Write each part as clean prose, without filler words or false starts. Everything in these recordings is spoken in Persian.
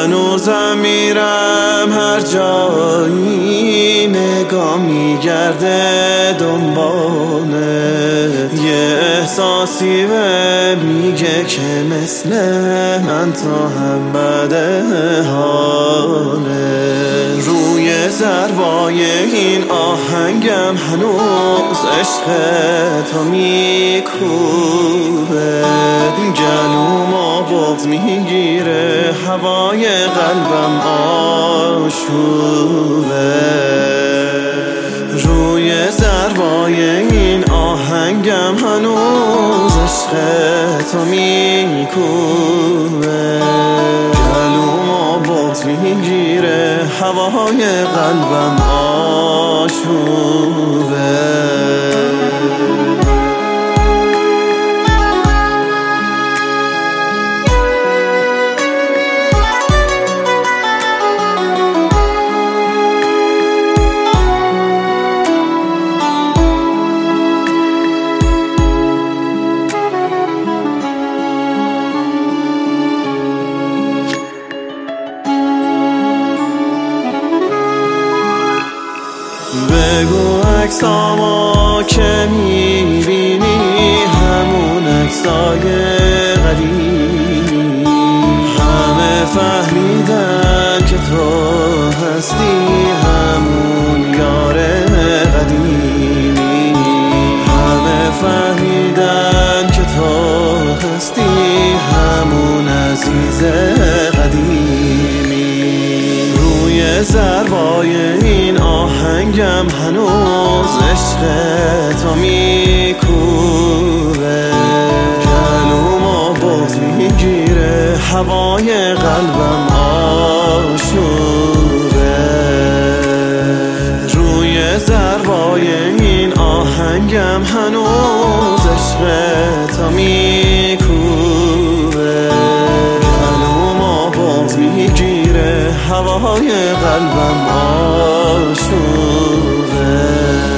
هنوزم میرم هر جایی، نگاه میگرده دنباله یه احساسی به میگه که مثل من تا هم بده حاله. روی ضربای این آهنگم هنوز عشق تو میکوبه، گلومو بغض میگیره، هوای قلبم آشوبه. روی ضربای این آهنگم هنوز عشق تو میکوبه، گلومو بغض میگیره، هوای قلبم آشوبه. بگو عکسامو که میبینی همون عکسای قدیمی، همه فهمیدن که تو هستی همون یار قدیمی، همه فهمیدن که تو هستی همون عزیز قدیمی. روی ضربای این آهنگم هنوز عشق تو میکوبه، گلومو بغض میگیره، هوای قلبم آشوبه. روی ضربای این آهنگم هنوز عشق تو میکوبه، گلومو بغض میگیره، هوای قلبم آشوبه.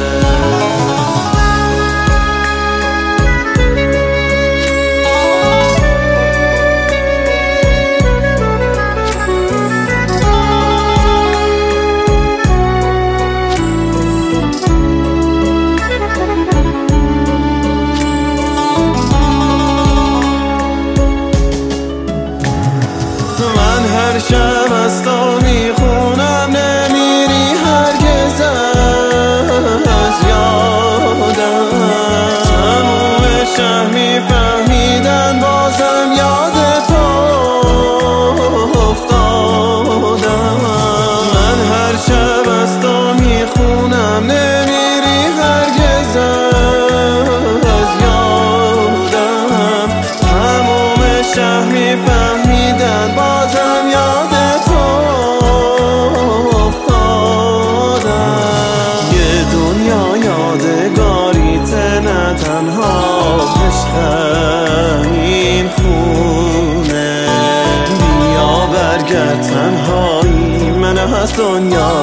من هر شب از تو میخونم، نمیری هرگز از یادم، تموم شهر میفهمیدن بازم یاد تو افتادم. من هر شب از تو میخونم، نمیری هرگز از یادم، تموم شهر میفهمیدن بازم یاد تو افتادم. یه دنیا یادگاریت، نه تنها عشق این خونه، بیا برگرد تنهایی من از دنیا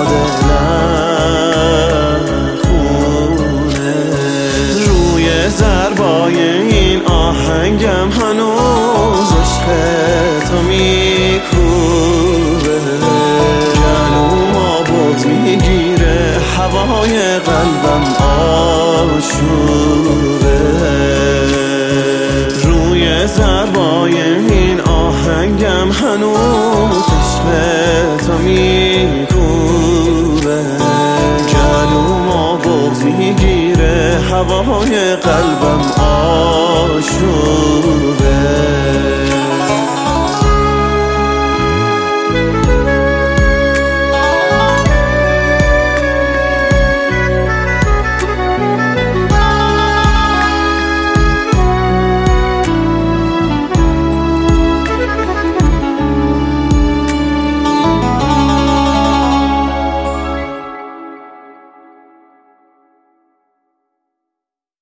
دلم خونه. روی ضربای این آهنگم هنوز عشق تو میکوبه، گلومو بغض میگیره، هوای قلبم آشوبه.